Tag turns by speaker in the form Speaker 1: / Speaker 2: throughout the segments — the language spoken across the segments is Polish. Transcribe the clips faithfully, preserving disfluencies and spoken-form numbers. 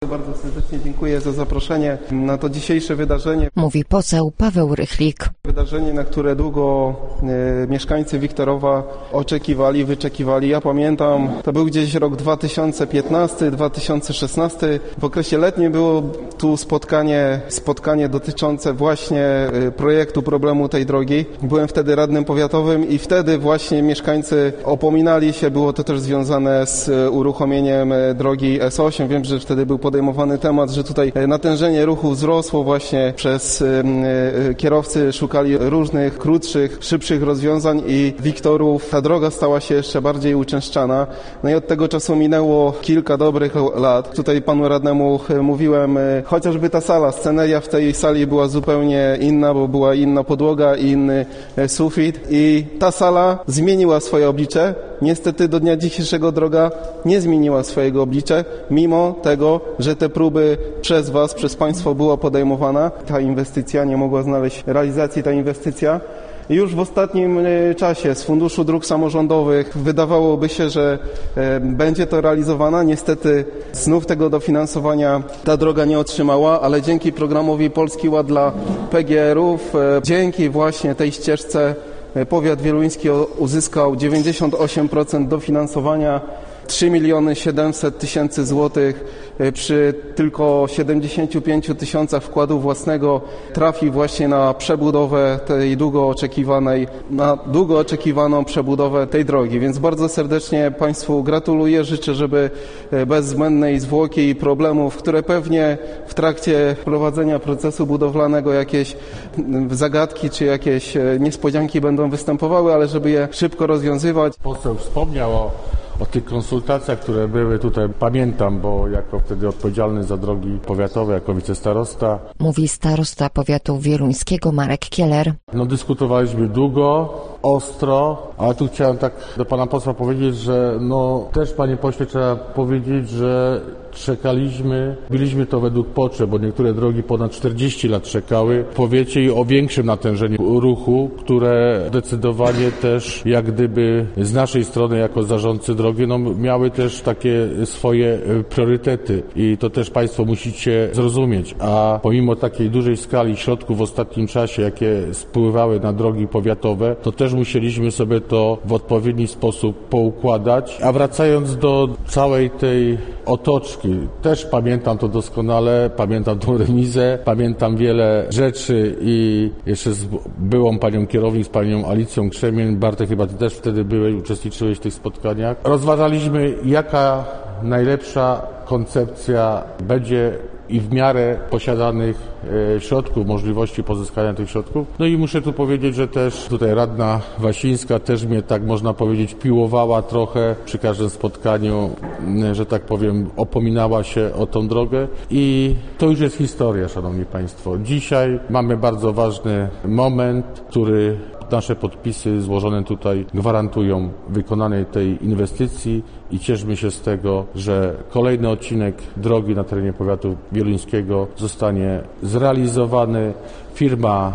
Speaker 1: Bardzo serdecznie dziękuję za zaproszenie na to dzisiejsze wydarzenie.
Speaker 2: Mówi poseł Paweł Rychlik.
Speaker 1: Wydarzenie, na które długo e, mieszkańcy Wiktorowa oczekiwali, wyczekiwali. Ja pamiętam, to był gdzieś rok dwa tysiące piętnasty dwa tysiące szesnasty. W okresie letnim było tu spotkanie, spotkanie dotyczące właśnie e, projektu, problemu tej drogi. Byłem wtedy radnym powiatowym i wtedy właśnie mieszkańcy opominali się, było to też związane z uruchomieniem drogi S osiem. Wiem, że wtedy był podejmowany temat, że tutaj natężenie ruchu wzrosło właśnie przez kierowcy, szukali różnych krótszych, szybszych rozwiązań i Wiktorów ta droga stała się jeszcze bardziej uczęszczana. No i od tego czasu minęło kilka dobrych lat. Tutaj panu radnemu mówiłem, chociażby ta sala, sceneria w tej sali była zupełnie inna, bo była inna podłoga i inny sufit i ta sala zmieniła swoje oblicze. Niestety do dnia dzisiejszego droga nie zmieniła swojego oblicza, mimo tego, że te próby przez was, przez państwo była podejmowana. Ta inwestycja nie mogła znaleźć realizacji, ta inwestycja. I już w ostatnim czasie z Funduszu Dróg Samorządowych wydawałoby się, że e, będzie to realizowana. Niestety znów tego dofinansowania ta droga nie otrzymała, ale dzięki programowi Polski Ład dla P G R-ów, e, dzięki właśnie tej ścieżce powiat wieluński uzyskał dziewięćdziesiąt osiem procent dofinansowania, trzy miliony siedemset tysięcy złotych przy tylko siedemdziesięciu pięciu tysiącach wkładu własnego trafi właśnie na przebudowę tej długo oczekiwanej, na długo oczekiwaną przebudowę tej drogi. Więc bardzo serdecznie Państwu gratuluję, życzę, żeby bez zbędnej zwłoki i problemów, które pewnie w trakcie prowadzenia procesu budowlanego jakieś zagadki czy jakieś niespodzianki będą występowały, ale żeby je szybko rozwiązywać.
Speaker 3: Poseł wspomniał o O tych konsultacjach, które były tutaj, pamiętam, bo jako wtedy odpowiedzialny za drogi powiatowe, jako wicestarosta.
Speaker 2: Mówi starosta powiatu wieluńskiego Marek Kieler.
Speaker 3: No dyskutowaliśmy długo, ostro, ale tu chciałem tak do pana posła powiedzieć, że no też, panie pośle, trzeba powiedzieć, że czekaliśmy, biliśmy to według potrzeb, bo niektóre drogi ponad czterdzieści lat czekały w powiecie i o większym natężeniu ruchu, które zdecydowanie też jak gdyby z naszej strony jako zarządcy drogi no, miały też takie swoje priorytety i to też państwo musicie zrozumieć, a pomimo takiej dużej skali środków w ostatnim czasie, jakie spływały na drogi powiatowe, to też musieliśmy sobie to w odpowiedni sposób poukładać, a wracając do całej tej otoczki, też pamiętam to doskonale, pamiętam tą remizę, pamiętam wiele rzeczy i jeszcze z byłą panią kierownik, z panią Alicją Krzemień, Bartek, chyba ty też wtedy byłeś, uczestniczyłeś w tych spotkaniach. Rozważaliśmy, jaka najlepsza koncepcja będzie i w miarę posiadanych e, środków, możliwości pozyskania tych środków. No i muszę tu powiedzieć, że też tutaj radna Wasińska też mnie, tak można powiedzieć, piłowała trochę przy każdym spotkaniu, że tak powiem, opominała się o tą drogę i to już jest historia, szanowni państwo. Dzisiaj mamy bardzo ważny moment, który nasze podpisy złożone tutaj gwarantują wykonanie tej inwestycji i cieszmy się z tego, że kolejny odcinek drogi na terenie powiatu wieluńskiego zostanie zrealizowany. Firma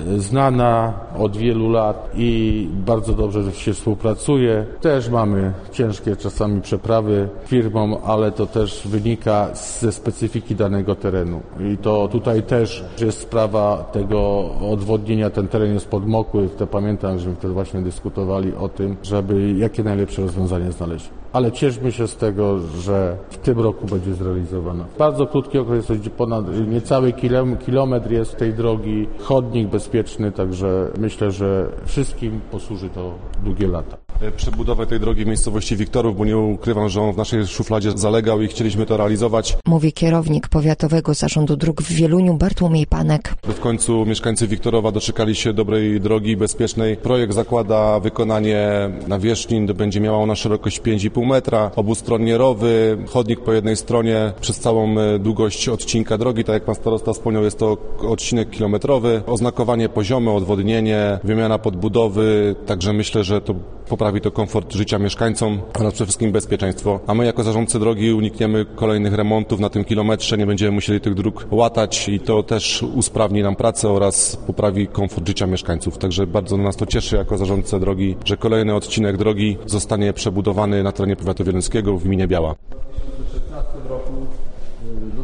Speaker 3: znana od wielu lat i bardzo dobrze, że się współpracuje. Też mamy ciężkie czasami przeprawy firmom, ale to też wynika ze specyfiki danego terenu. I to tutaj też jest sprawa tego odwodnienia. Ten teren jest podmokły. To pamiętam, że wtedy właśnie dyskutowali o tym, żeby jakie najlepsze rozwiązanie znaleźć. Ale cieszmy się z tego, że w tym roku będzie zrealizowana. Bardzo krótki okres, ponad niecały kilometr jest tej drogi, chodnik bezpieczny, także myślę, że wszystkim posłuży to długie lata.
Speaker 4: Przebudowę tej drogi w miejscowości Wiktorów, bo nie ukrywam, że on w naszej szufladzie zalegał i chcieliśmy to realizować.
Speaker 2: Mówi kierownik Powiatowego Zarządu Dróg w Wieluniu Bartłomiej Panek.
Speaker 4: W końcu mieszkańcy Wiktorowa doczekali się dobrej drogi, bezpiecznej. Projekt zakłada wykonanie nawierzchni, będzie miała ona szerokość pięć i pół metra, obustronnie rowy, chodnik po jednej stronie przez całą długość odcinka drogi. Tak jak pan starosta wspomniał, jest to odcinek kilometrowy, oznakowanie poziome, odwodnienie, wymiana podbudowy, także myślę, że to poprawi to komfort życia mieszkańcom oraz przede wszystkim bezpieczeństwo. A my jako zarządcy drogi unikniemy kolejnych remontów na tym kilometrze, nie będziemy musieli tych dróg łatać i to też usprawni nam pracę oraz poprawi komfort życia mieszkańców. Także bardzo nas to cieszy jako zarządcę drogi, że kolejny odcinek drogi zostanie przebudowany na terenie powiatu wieluńskiego w gminie Biała.
Speaker 3: W dwa tysiące szesnastym roku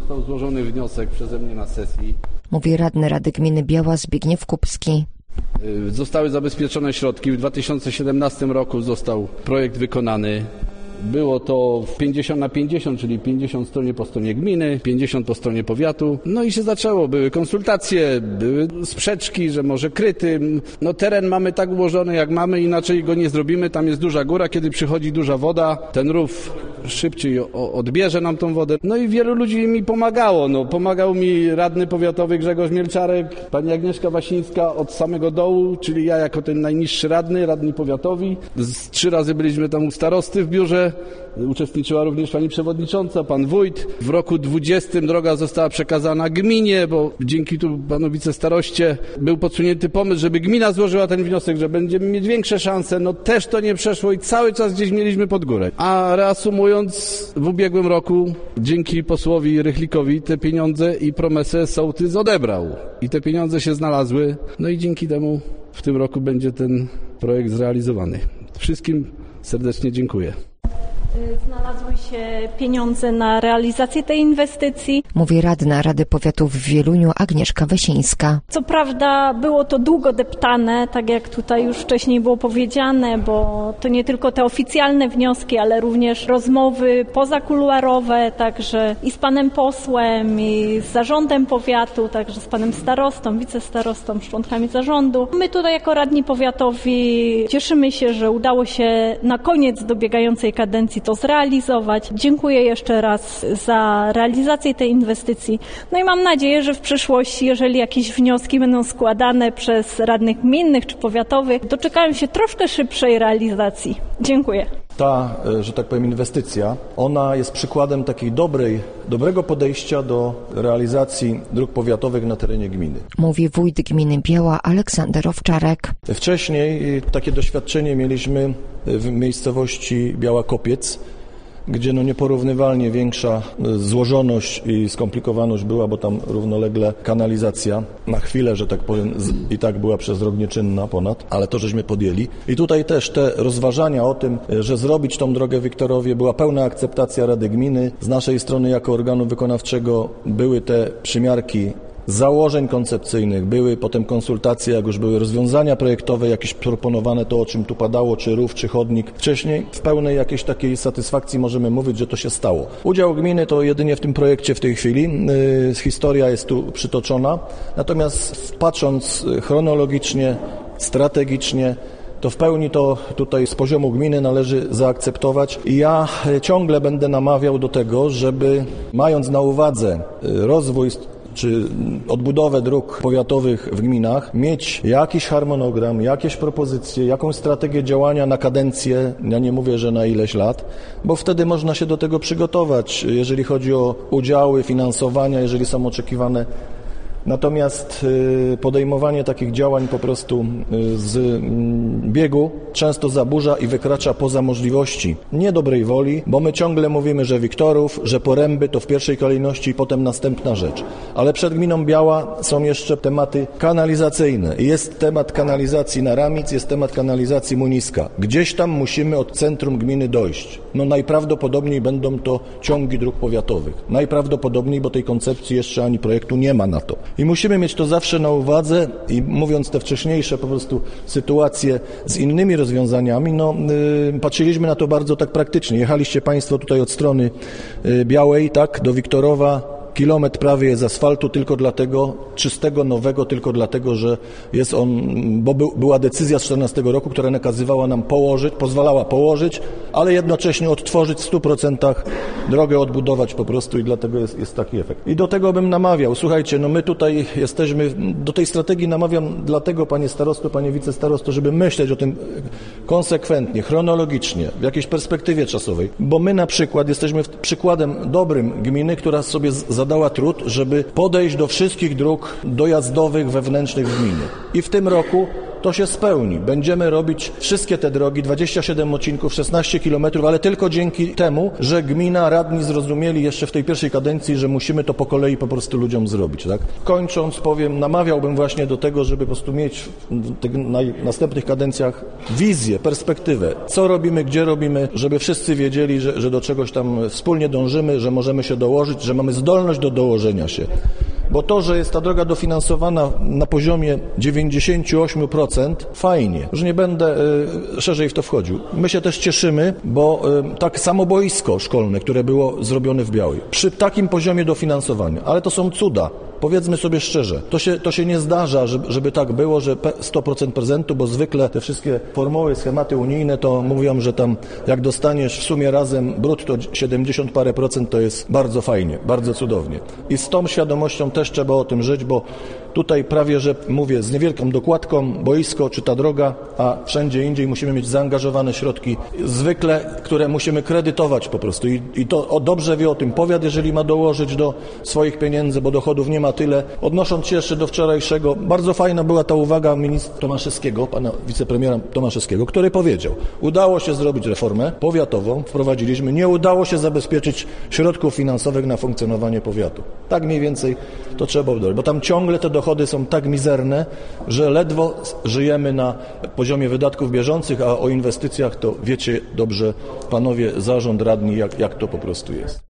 Speaker 5: Został złożony wniosek przeze mnie na sesji.
Speaker 2: Mówi radny Rady Gminy Biała Zbigniew Kupski.
Speaker 5: Zostały zabezpieczone środki. W dwa tysiące siedemnastym roku został projekt wykonany. Było to pięćdziesiąt na pięćdziesiąt, czyli pięćdziesiąt stronie po stronie gminy, pięćdziesiąt po stronie powiatu. No i się zaczęło. Były konsultacje, były sprzeczki, że może kryty. No teren mamy tak ułożony jak mamy, inaczej go nie zrobimy. Tam jest duża góra, kiedy przychodzi duża woda, ten rów szybciej odbierze nam tą wodę. No i wielu ludzi mi pomagało. No, pomagał mi radny powiatowy Grzegorz Mielczarek, pani Agnieszka Wasińska od samego dołu, czyli ja jako ten najniższy radny, radni powiatowi. Z trzy razy byliśmy tam u starosty w biurze. Uczestniczyła również pani przewodnicząca, pan wójt. W roku dwudziestym droga została przekazana gminie, bo dzięki tu panu wicestaroście był podsunięty pomysł, żeby gmina złożyła ten wniosek, że będziemy mieć większe szanse. No też to nie przeszło i cały czas gdzieś mieliśmy pod górę. A reasumując, w ubiegłym roku dzięki posłowi Rychlikowi te pieniądze i promesę sołtys odebrał. I te pieniądze się znalazły. No i dzięki temu w tym roku będzie ten projekt zrealizowany. Wszystkim serdecznie dziękuję.
Speaker 6: Znalazły się pieniądze na realizację tej inwestycji.
Speaker 2: Mówi radna Rady Powiatu w Wieluniu Agnieszka Wasińska.
Speaker 6: Co prawda było to długo deptane, tak jak tutaj już wcześniej było powiedziane, bo to nie tylko te oficjalne wnioski, ale również rozmowy pozakuluarowe, także i z panem posłem, i z zarządem powiatu, także z panem starostą, wicestarostą, z członkami zarządu. My tutaj jako radni powiatowi cieszymy się, że udało się na koniec dobiegającej kadencji to zrealizować. Dziękuję jeszcze raz za realizację tej inwestycji. No i mam nadzieję, że w przyszłości, jeżeli jakieś wnioski będą składane przez radnych gminnych czy powiatowych, doczekają się troszkę szybszej realizacji. Dziękuję.
Speaker 7: Ta, że tak powiem, inwestycja, ona jest przykładem takiej dobrej, dobrego podejścia do realizacji dróg powiatowych na terenie gminy.
Speaker 2: Mówi wójt gminy Biała Aleksander Owczarek.
Speaker 7: Wcześniej takie doświadczenie mieliśmy w miejscowości Biała Kopiec, gdzie no nieporównywalnie większa złożoność i skomplikowaność była, bo tam równolegle kanalizacja na chwilę, że tak powiem, i tak była przez rok nieczynna ponad, ale to żeśmy podjęli. I tutaj też te rozważania o tym, że zrobić tą drogę w Wiktorowie, była pełna akceptacja Rady Gminy. Z naszej strony jako organu wykonawczego były te przymiarki założeń koncepcyjnych, były potem konsultacje, jak już były rozwiązania projektowe, jakieś proponowane, to o czym tu padało, czy rów, czy chodnik. Wcześniej w pełnej jakiejś takiej satysfakcji możemy mówić, że to się stało. Udział gminy to jedynie w tym projekcie w tej chwili. Yy, historia jest tu przytoczona. Natomiast patrząc chronologicznie, strategicznie, to w pełni to tutaj z poziomu gminy należy zaakceptować i ja ciągle będę namawiał do tego, żeby mając na uwadze rozwój czy odbudowę dróg powiatowych w gminach, mieć jakiś harmonogram, jakieś propozycje, jakąś strategię działania na kadencję, ja nie mówię, że na ileś lat, bo wtedy można się do tego przygotować, jeżeli chodzi o udziały, finansowania, jeżeli są oczekiwane. Natomiast podejmowanie takich działań po prostu z biegu często zaburza i wykracza poza możliwości niedobrej woli, bo my ciągle mówimy, że Wiktorów, że Poręby to w pierwszej kolejności i potem następna rzecz. Ale przed gminą Biała są jeszcze tematy kanalizacyjne. Jest temat kanalizacji na Ramic, jest temat kanalizacji Muniska. Gdzieś tam musimy od centrum gminy dojść. No najprawdopodobniej będą to ciągi dróg powiatowych. Najprawdopodobniej, bo tej koncepcji jeszcze ani projektu nie ma na to. I musimy mieć to zawsze na uwadze i mówiąc te wcześniejsze po prostu sytuacje z innymi rozwiązaniami, no yy, patrzyliśmy na to bardzo tak praktycznie. Jechaliście Państwo tutaj od strony yy, Białej, tak, do Wiktorowa. Kilometr prawie jest asfaltu tylko dlatego, czystego, nowego, tylko dlatego, że jest on, bo był, była decyzja z czternastego roku, która nakazywała nam położyć, pozwalała położyć, ale jednocześnie odtworzyć w stu procentach drogę, odbudować po prostu i dlatego jest, jest taki efekt. I do tego bym namawiał. Słuchajcie, no my tutaj jesteśmy, do tej strategii namawiam dlatego, panie starosto, panie wicestarosto, żeby myśleć o tym konsekwentnie, chronologicznie, w jakiejś perspektywie czasowej, bo my na przykład jesteśmy przykładem dobrym gminy, która sobie z zadała trud, żeby podejść do wszystkich dróg dojazdowych wewnętrznych w gminie. I w tym roku to się spełni. Będziemy robić wszystkie te drogi, dwadzieścia siedem odcinków, szesnaście kilometrów, ale tylko dzięki temu, że gmina, radni zrozumieli jeszcze w tej pierwszej kadencji, że musimy to po kolei po prostu ludziom zrobić. Tak? Kończąc, powiem, namawiałbym właśnie do tego, żeby po prostu mieć w tych następnych kadencjach wizję, perspektywę, co robimy, gdzie robimy, żeby wszyscy wiedzieli, że, że do czegoś tam wspólnie dążymy, że możemy się dołożyć, że mamy zdolność do dołożenia się. Bo to, że jest ta droga dofinansowana na poziomie dziewięćdziesiąt osiem procent, fajnie. Już nie będę y, szerzej w to wchodził. My się też cieszymy, bo y, tak samo boisko szkolne, które było zrobione w Białej, przy takim poziomie dofinansowania, ale to są cuda. Powiedzmy sobie szczerze, to się, to się nie zdarza, żeby, żeby tak było, że sto procent prezentu, bo zwykle te wszystkie formuły, schematy unijne to mówią, że tam jak dostaniesz w sumie razem brutto siedemdziesiąt parę procent, to jest bardzo fajnie, bardzo cudownie. I z tą świadomością też trzeba o tym żyć, bo tutaj prawie, że mówię, z niewielką dokładką boisko czy ta droga, a wszędzie indziej musimy mieć zaangażowane środki, zwykle, które musimy kredytować po prostu. I, i to o, dobrze wie o tym powiat, jeżeli ma dołożyć do swoich pieniędzy, bo dochodów nie ma tyle. Odnosząc się jeszcze do wczorajszego, bardzo fajna była ta uwaga ministra Tomaszewskiego, pana wicepremiera Tomaszewskiego, który powiedział, udało się zrobić reformę powiatową, wprowadziliśmy, nie udało się zabezpieczyć środków finansowych na funkcjonowanie powiatu. Tak mniej więcej to trzeba odrobić, bo tam ciągle te dochody są tak mizerne, że ledwo żyjemy na poziomie wydatków bieżących, a o inwestycjach to wiecie dobrze, panowie zarząd, radni, jak, jak to po prostu jest.